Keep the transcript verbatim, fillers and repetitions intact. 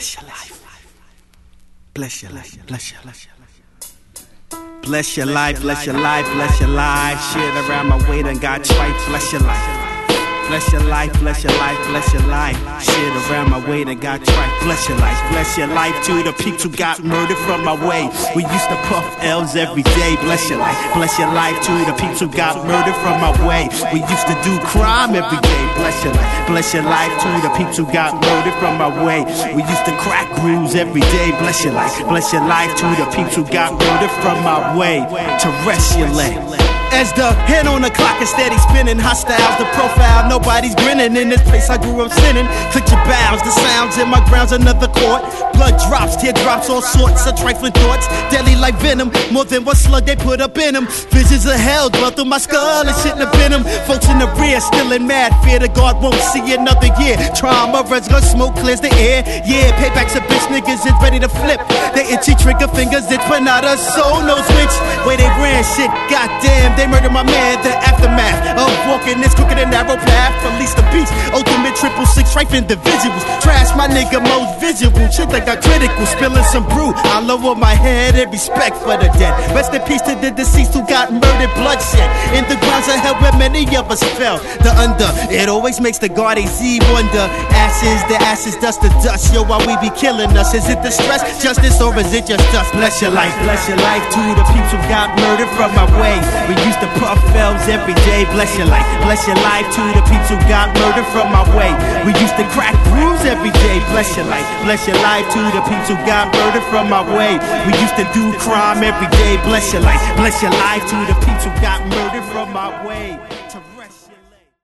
Bless your life. Bless your life. Bless your life. Bless your life. Bless your life. Bless your life. Shit around my way done got tripe. Bless your life. Bless your life, bless your life, bless your life. Shit around my way that got tripe. Bless your life, bless your life to the peeps who got murdered from my way. We used to puff L's every day. Bless your life, bless your life to the peeps who got murdered from my way. We used to do crime every day. Bless your life, bless your life to the peeps who got murdered from my way. We used to crack grooves every day. Bless your life, bless your life to the peeps who got murdered from my way. Terrestrial. As the hand on the clock is steady spinning, hostiles, the profile, nobody's grinning. In this place I grew up sinning. Click your bows, the sounds in my grounds, another court. Blood drops, teardrops, all sorts of trifling thoughts. Deadly like venom, more than one slug they put up in them. Visions of hell dwell through my skull and shouldn't have been them. Folks in the rear still in mad fear that God won't see another year. Trauma runs, gun smoke clears the air. Yeah, payback's a bitch, niggas is ready to flip. They itchy trigger fingers, it's but not a soul knows which way they ran shit. Goddamn, they murdered my man, the aftermath of walking this crooked and narrow path. Release the beast, ultimate triple six, strife individuals. Trash my nigga most visual, shit that got critical. Spilling some brew, I lower my head in respect for the dead. Rest in peace to the deceased who got murdered, bloodshed in the grounds of hell where many of us fell. The under, it always makes the Guardian Z wonder. Ashes, the ashes, dust to dust. Yo, why we be killing us? Is it the stress, justice, or is it just us? Bless your life, bless your life to the peeps who got murdered from my way. We used to puff L's every day. Bless your life, bless your life to the peeps who got murdered from my way. We used to crack grooves every day. Bless your life, bless your life to the peeps who got murdered from my way. We used to do crime every day. Bless your life, bless your life to the peeps who got murdered from my way.